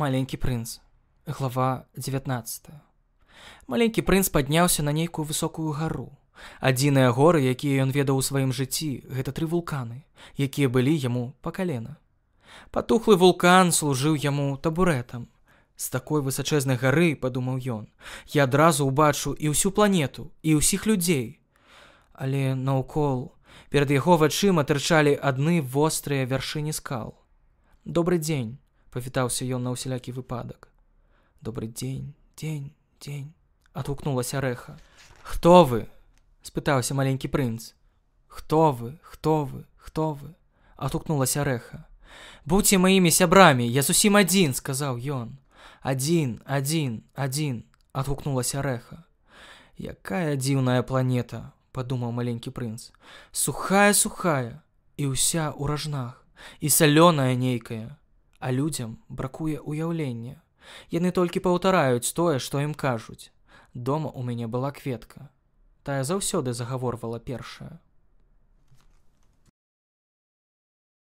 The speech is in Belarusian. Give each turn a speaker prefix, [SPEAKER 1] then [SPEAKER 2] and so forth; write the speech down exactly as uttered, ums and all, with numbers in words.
[SPEAKER 1] Маленькі прынц. Глава дзевятнаццатая. Маленькі прынц падняўся на нейкую высокую гару. Адзіныя горы, якія ён ведаў у сваім жыцці, гэта тры вулканы, якія былі яму па калена. Патухлы вулкан служыў яму табурэтам. З такой высачэзнай гары, падумаў ён, я адразу ўбачу і ўсю планету, і ўсіх людзей. Але наўкол перад яго вачыма тырчалі адны вострыя вяршыні скал. «Добры дзень», — павітаўся ён на ўсялякі выпадак. «Добры дзень, дзень, дзень», — адгукнулася рэха. «Хто вы?» — спытаўся маленькі прынц. «Хто вы, хто вы, хто вы?» — адгукнулася рэха. «Будзьце маімі сябрамі, я зусім адзін», — сказаў ён. «Адзін, адзін, адзін», — адгукнулася рэха. «Якая дзіўная планета», — падумаў маленькі прынц. «Сухая-сухая, і ўся ў ражнах, і салёная нейкая, а людзям бракуе ўяўлення. Яны толькі паўтараюць тое, што ім кажуць. Дома ў мяне была кветка. Тая заўсёды загаворвала першая.